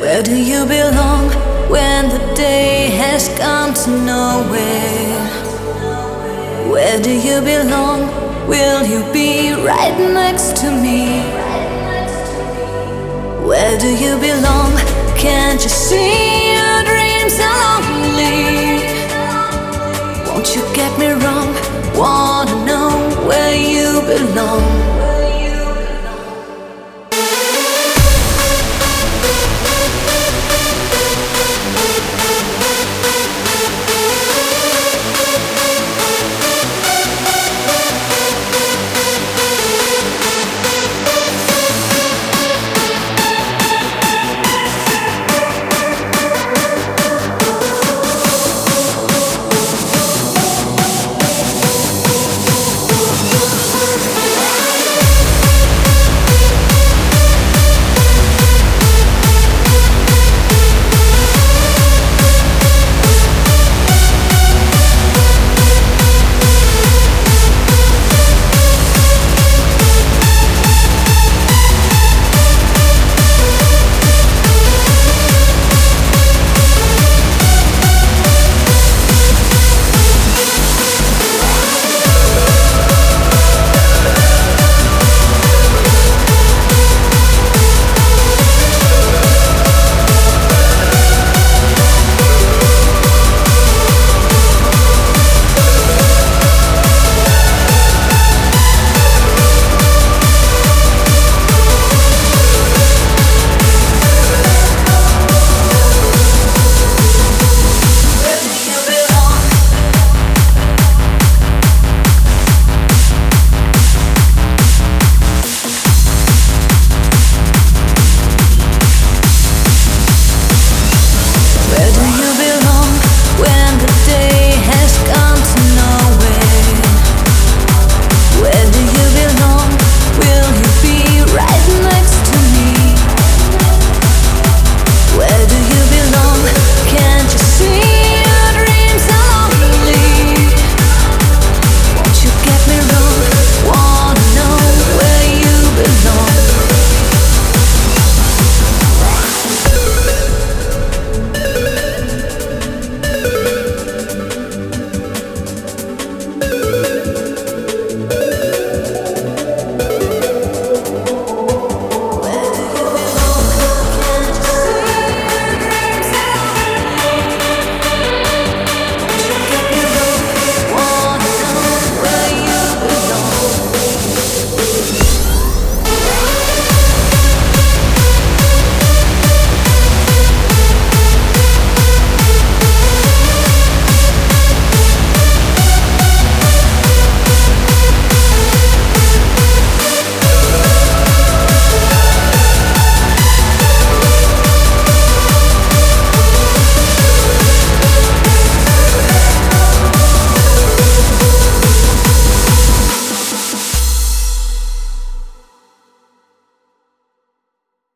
Where do you belong when the day has come to nowhere? Where do you belong? Will you be right next to me? Where do you belong? Can't you see your dreams are lonely? Won't you get me wrong? Wanna know where you belong?